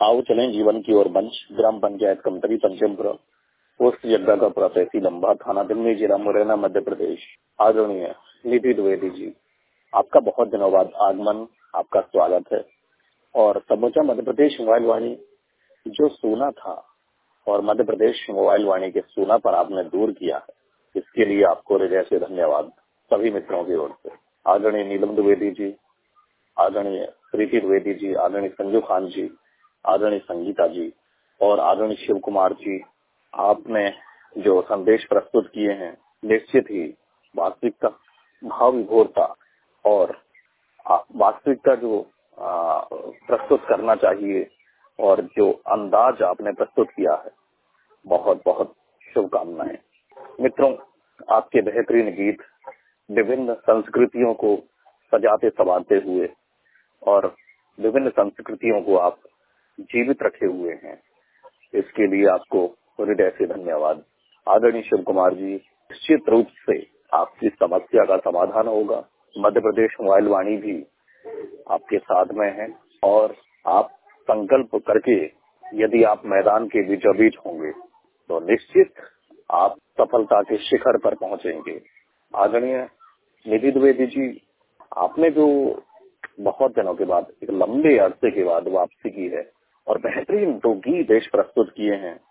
आओ चलें जीवन की ओर मंच, ग्राम पंचायत कमतरी पंचमपुरा, पोस्ट जग्गाकापुरा, तहसील अंबा, थाना दिमनी, जिला मुरैना, मध्य प्रदेश। आदरणीय निधि द्विवेदी जी, आपका बहुत दिनों बाद आगमन, आपका स्वागत है। और समूचा मध्य प्रदेश मोबाइल वाणी जो सोना था और मध्य प्रदेश मोबाइल वाणी के सोना पर आपने दूर किया है, इसके लिए आपको हृदय से धन्यवाद सभी मित्रों की ओर से। आदरणीय नीलम द्विवेदी जी, आदरणीय प्रीति द्विवेदी जी, आदरणीय संजू खान जी, आदरणीय संगीता जी और आदरणीय शिव कुमार जी, आपने जो संदेश प्रस्तुत किए हैं, निश्चित ही वास्तविकता, भाव विभोरता और वास्तविकता जो प्रस्तुत करना चाहिए और जो अंदाज आपने प्रस्तुत किया है, बहुत बहुत शुभकामनाएं। मित्रों, आपके बेहतरीन गीत विभिन्न संस्कृतियों को सजाते संवारते हुए और विभिन्न संस्कृतियों को आप जीवित रखे हुए हैं, इसके लिए आपको हृदय से धन्यवाद। आदरणीय शिव कुमार जी, निश्चित रूप से आपकी समस्या का समाधान होगा। मध्य प्रदेश मोबाइल वाणी भी आपके साथ में है और आप संकल्प करके यदि आप मैदान के बीचों बीच होंगे तो निश्चित आप सफलता के शिखर पर पहुंचेंगे। आदरणीय निधि द्विवेदी जी, आपने जो बहुत दिनों के बाद, एक लंबे अरसे के बाद वापसी की है और बेहतरीन 2 गीत देश प्रस्तुत किए हैं,